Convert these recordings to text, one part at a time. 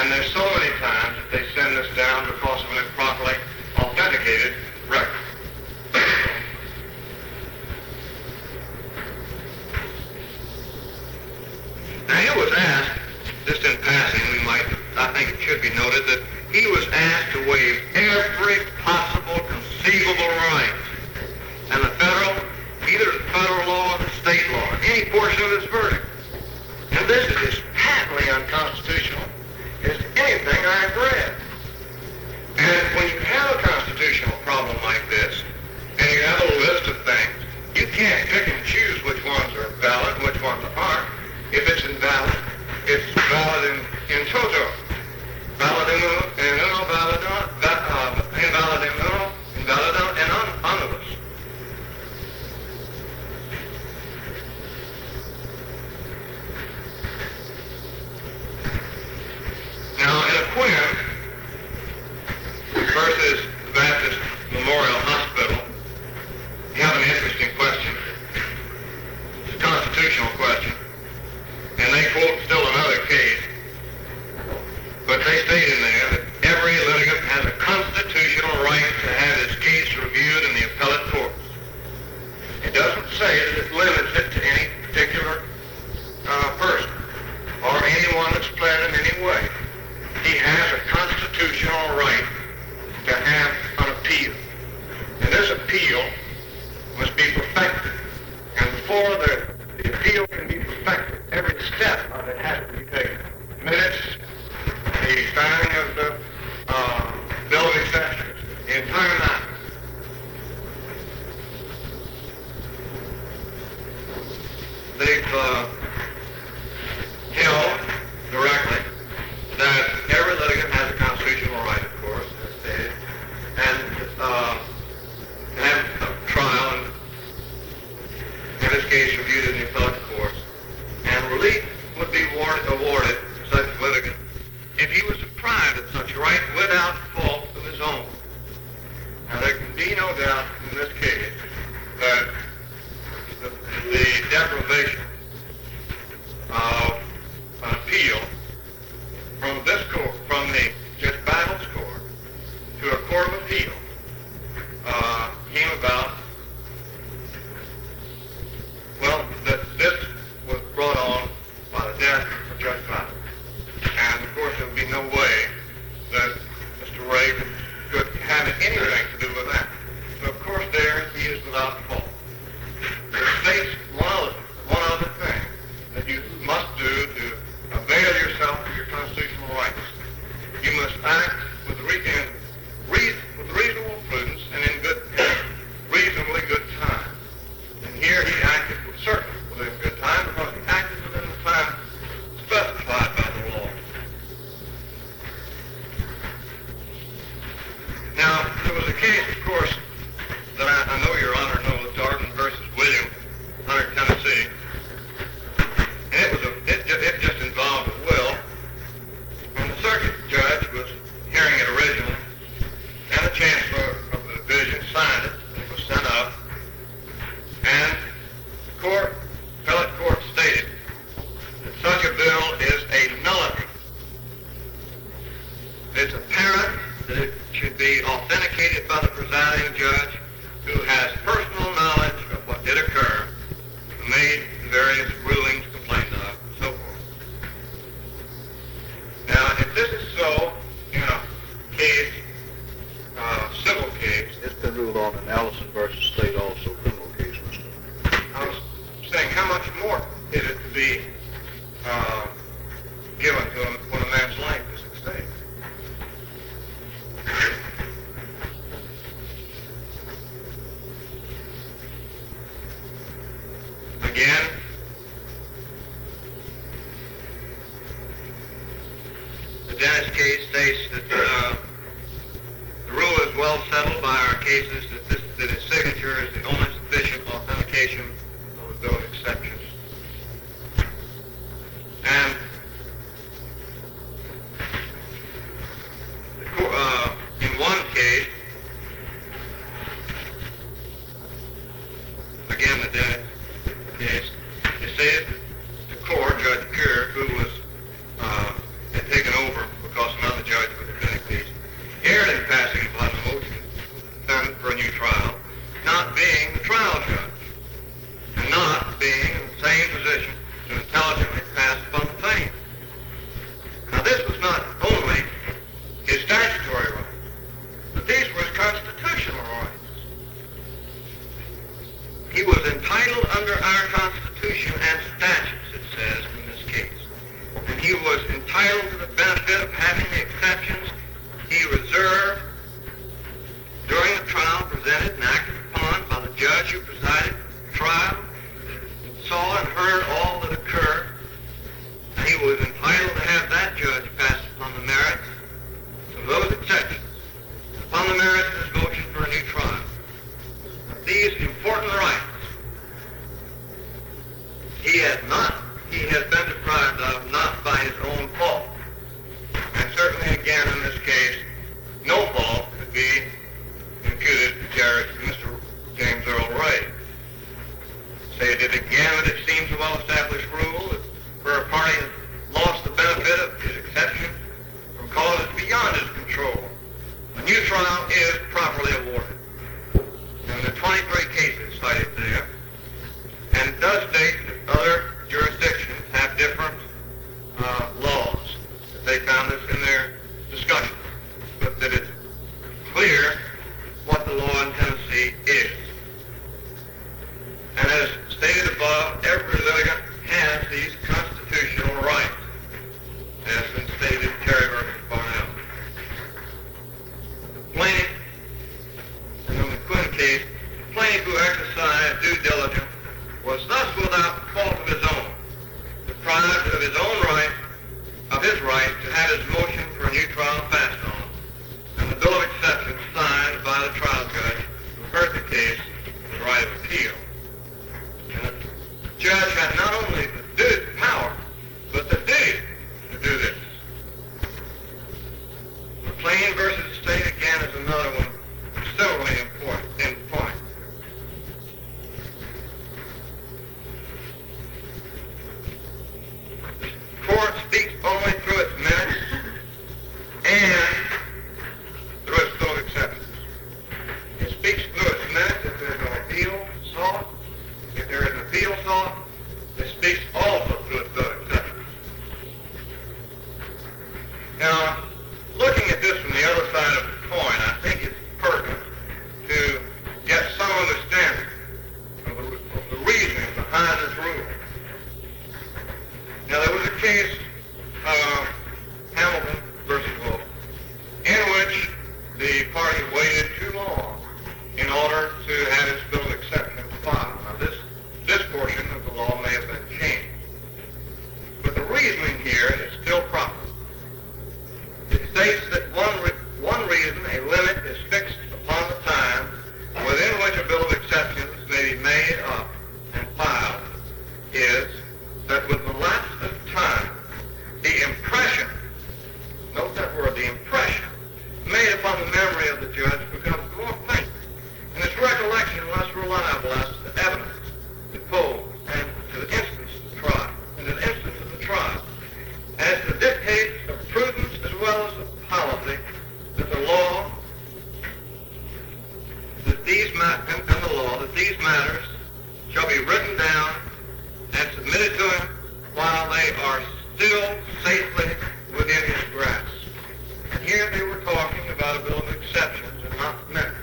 And there's so many times that they send this down because of an improperly authenticated record. Now he was asked, just in passing, I think it should be noted that he was asked to waive every possible conceivable right. And either the federal law or the state law, any portion of this verdict. And this is as patently unconstitutional as anything I've read. And when you have a constitutional problem like this, and you have a list of things, you can't pick and choose which ones are valid and which ones aren't. If it's invalid, it's valid in toto. Valid in uno, valid invalid in uno, invalid in omnibus. Now, in Quinn versus Baptist Memorial Hospital, you have an interesting question. It's a constitutional question. And they quote still another case, but they state in there that every litigant has a constitutional right to have his case reviewed in the appellate courts. It doesn't say that it limits it to any particular person or anyone that's pled in any way. He has a constitutional right to have an appeal. And this appeal must be perfected. And before the appeal can be perfected, every step of it has to be taken. Minutes, the signing of the bill of exceptions, the entire matter. They've held directly that every litigant has a constitutional right, of course, as stated, and have a trial and in this case reviewed in the appellate courts, and relief would be awarded to such litigant if he was deprived of such right without fault of his own. Now there can be no doubt in this case that the deprivation of an appeal from this court, from the Judge Battle's court to a court of appeal, came about, well, that this was brought on by the death of Judge Battle. And of course there would be no way that Mr. Ray could have anything to do with that. So of course there he is without fault. It states one other thing that you must do to avail yourself of your constitutional rights. You must act with reasonable prudence and in reasonably good time. And here he acted certainly within good time because he acted within the time specified by the law. Now, there was a case, of course, that I know Your Honor knows, Darden versus William, Hunter, Tennessee. And it just involved a will. And the circuit judge was hearing it originally, and the chancellor of the division signed it, and it was sent up. And the appellate court stated that such a bill is a nullity. It's apparent that it should be authenticated by the presiding judge who has personal knowledge of what did occur, who made the various rulings complained of, and so forth. Now, if this is so in a case, civil case, It's been ruled on in Allison versus State also, criminal case, Mr. I was saying how much more is it to be given to him when a man's life is at stake? Again, the Dennis case states that the rule is well settled by our cases that his signature is the only sufficient authentication of the bill of exceptions. And in one case, again the Dennis case, it stated that the court, Judge Kerr, who had taken over because same position to intelligently pass upon the claim. Now this was not only his statutory rights, but these were his constitutional rights. He was entitled under our Constitution and statutes, it says in this case. And he was entitled to the benefit of having the exceptions he reserved during the trial presented and acted upon by the judge who presided the trial, saw and heard all that occurred. And he was entitled to have that judge pass upon the merits of those exceptions, upon the merits of his motion for a new trial. These important rights he has been deprived of, not by his own fault. And certainly again in this case, no fault could be imputed to Mr. James Earl Ray. Say it again, but it seems a well-established rule that where a party has lost the benefit of his exception from causes beyond his control, a new trial is properly awarded. And the 23 cases cited there, and it does state that other jurisdictions have different laws. They found this in their discussion, but that it's clear what the law in Tennessee is. And as stated above, every litigant has these constitutional rights, as been stated in Terry versus Barnell. The plaintiff, and in the Quinn case, the plaintiff who exercised due diligence was thus without fault of his own, deprived of his own right, of his right to have his motion for a new trial passed on, and the bill of exception signed by the trial judge who heard the case with the right of appeal. And the judge had not only the power, but the duty to do this. McLean versus State again is another one similarly important in point. The court speaks only through its minutes and through its bill of exceptions. It speaks through its minutes if there's no appeal sought. If there is an appeal sought, it speaks also through its bill of exceptions. Now, looking at this from the other side of the coin, I think it's pertinent to get some understanding of the reasoning behind this rule. Now, there was a case, Hamilton versus Wolf, in which the party waited too long in order to have its bill of exception filed. Now, this portion of the law may have been changed, but the reasoning here is still proper. It states that one reason a limit is fixed upon the time within which a bill of exceptions may be made up and filed is that with the lapse of time, the impression, note that word, the impression, made upon the memory of the judge becomes more faint, and its recollection less reliable as to the evidence deposed and to the instance of the trial, as to the dictates of prudence as well as of policy, that the law, that these matters shall be written down and submitted to him while they are still safely within his grasp. And here they were talking about a bill of exceptions and not minutes.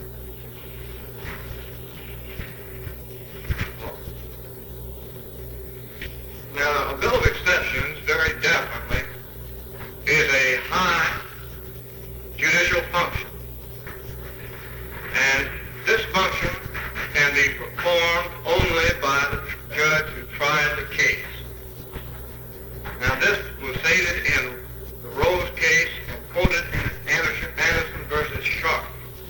Now, a bill of exceptions very definitely is a high judicial function. And this function can be performed only by the judge who tried the case. Now, this was stated in the Rose case and quoted in Anderson versus Sharp.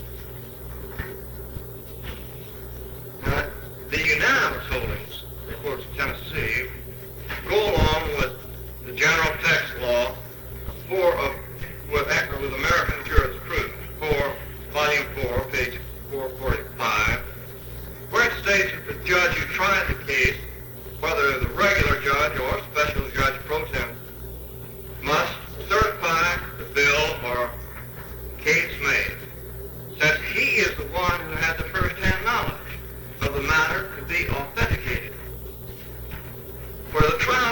Now, the unanimous holdings, of course, of Tennessee, go along with the general text law with American jurisprudence, volume 4, page 445, where it states that the judge who tried the case, whether the regular judge or special judge pro tem, must certify the bill or case made, since he is the one who had the first-hand knowledge of the matter to be authenticated.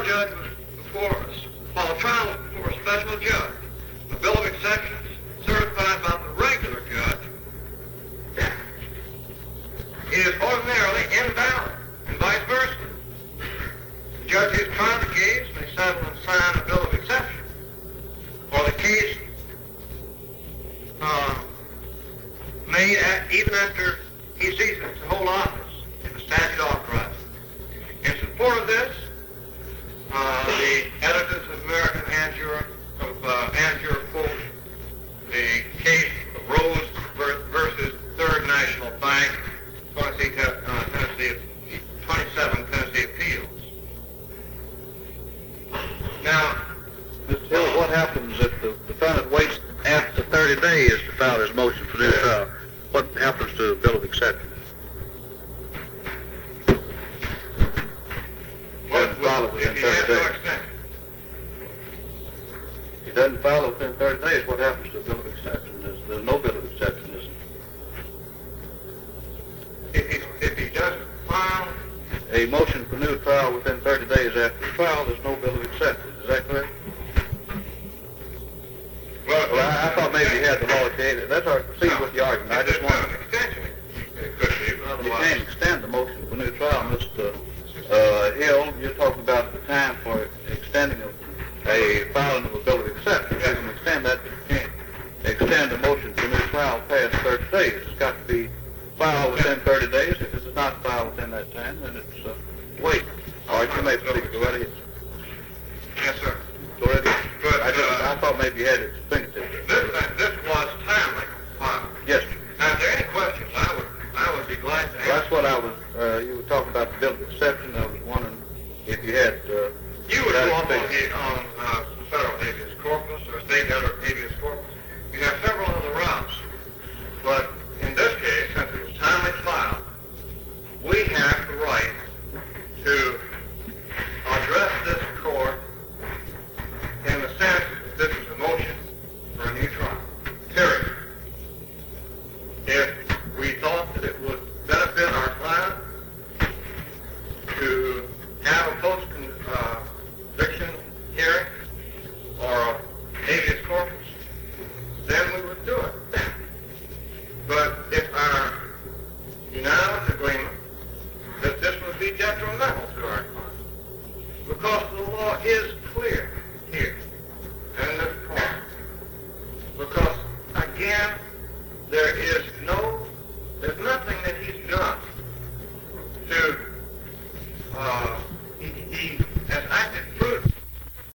trial judge was before us, while the trial was before a special judge, the bill of exceptions certified by the regular judge is ordinarily invalid, and vice versa. The judge who's trying the case may settle and sign a bill of exception, or the case made even after he ceases to hold office if the statute authorizes. In support of this, the editors of American Angier quote the case of Rose versus Third National Bank, 27 Tennessee Appeals. Now, Mr. Hill, what happens if the defendant waits after 30 days to file his motion for new trial? What happens to the bill of exception? if he has no extension, If he doesn't file it within 30 days, what happens to the bill of exception? There's no bill of exception, is there? if he doesn't file A motion for new trial within 30 days after the trial, there's no bill of exception. Is that correct? well, Well, I thought maybe you had the law case. That's all right. Proceed with the argument. I just want an extension. It could be, but you otherwise. can't extend the motion for new trial, Mr. Hill. You're talking about the time for extending a filing of a bill of exception. You can extend that, but you can't extend a motion for new trial past 30 days. It's got to be filed within 30 days. If it's not filed within that time, then it's wait. All right, you may proceed. Go right ahead. Yes, sir. Go right ahead. But I thought maybe you had it fingertips. this was timely filed. Yes, sir. Now, if there are any questions, I would be glad to Well, answer. that's what I was, you were talking about the bill of exception. I was wondering if you had, You would that go up extension. on federal habeas corpus or state habeas corpus. You have several other routes. But in this case, since it was timely filed, we have the right to address this court in the sense that this is a motion for a new trial. Period. If we thought that it would benefit our client to have a post-conviction hearing or a habeas corpus, then we would do it. But if our unanimous agreement that this would be detrimental to our client, because the law is clear here and in this point, because again, there's nothing that he's done to